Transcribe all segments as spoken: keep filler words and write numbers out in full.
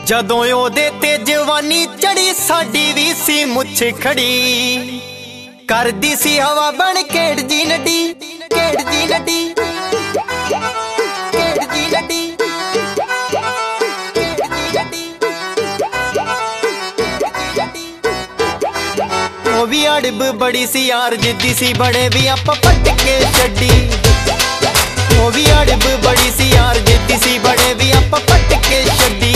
जदों ओदे ते जवानी चढ़ी साडी भी सी मुछ खड़ी करदी सी हवा बन केड़ जी नडी केड़ जी नडी केड़ जी नडी ओ भी अड़ब बड़ी सी यार जिद्दी सी बड़े भी आपां पट के छड्डी ओ भी अड़ब बड़ी सी यार जिद्दी सी बड़े भी आपां पट के छड्डी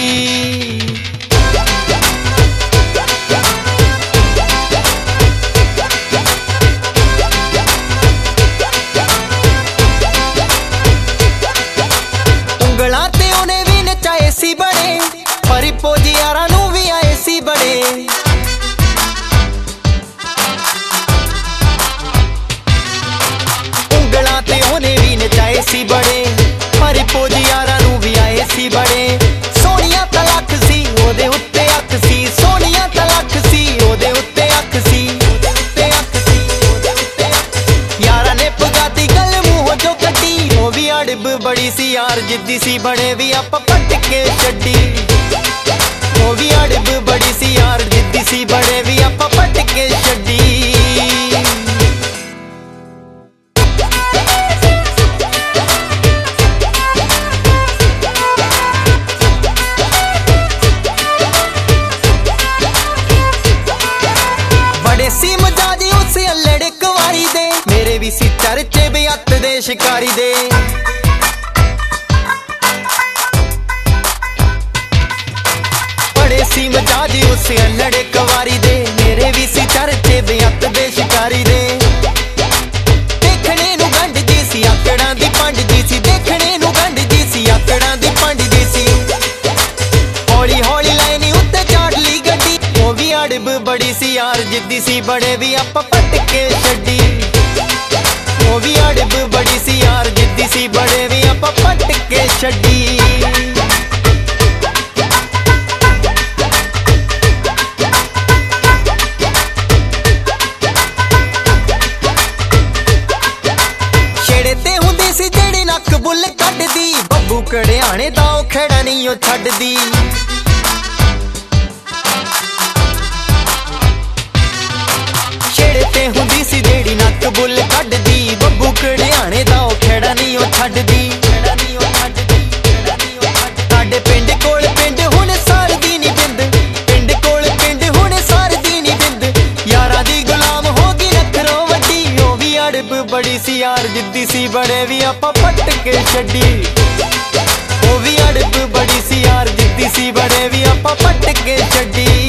ਉਂਗਲਾਂ ਤੇ ਉਹਨੇ ਵੀ ਨਚਾਏ ਸੀ ਬੜੇ ਪਰ ਪੋਜੀ ਯਾਰਾਂ ਨੂੰ ਵੀ ਆਏ ਸੀ ਬੜੇ नचाए सी बड़े पर पोज यारां नूं भी आए सी बड़े सोहणियां तलख सी ओदे उत्ते अख सी सोहणियां तलख सी ओदे उत्ते अख सी यारां ने पगाती गल मूंहों चों कड्डी ओ भी अड़ब बड़ी सी यार जिद्दी सी बड़े भी आपां पट के छड्डी ओ भी अड़ब बड़ी सी यार जिद्दी सी बड़े भी आपां पट के छड्डी सी मजाजी उस अल्लड़ कुवारी दे मेरे भी सी चर्चे बेअत दे शिकारी दे बड़े सी मजाजी उस अल्लड़ कुवारी दे मेरे भी सी चर्चे बेअत दे शिकारी दे देखने नू गंढ जी सी आकड़ां दी पंड जी सी देखने नू गंढ जी सी आकड़ां दी पंड जी सी हौली हौली लाइनी उत्ते चाड़ ली गड्डी ओ भी अड़ब बड़ी सी यार जिद्दी सी बड़े भी आपां पट के छड्डी ओ भी अड़ब बड़ी सी यार जिद्दी सी बड़े भी आपां पट के छड्डी छेड़े ते हुंदी सी जेड़ी नक बुल कड्डदी बब्बू कड़ियाणे दा ओ खेड़ा नहीं ओ छड्डदी ते हुंदी सी जेड़ी नक बुल कड्डदी बब्बू कड़ियाणे दा ओ खेड़ा नहीं ओ छड्डदी साडे पिंड कोल पिंड हुण सारदी नी बिंद पिंड कोल पिंड हुण सारदी नी बिंद यारां दी गुलाम हो गई नखरों वड्डी ओ भी अड़ब बड़ी सी यार जिद्दी सी बड़े भी आपां पट के छड्डी ओ भी अड़ब बड़ी सी यार जिद्दी सी बड़े भी आपां पट के छड्डी।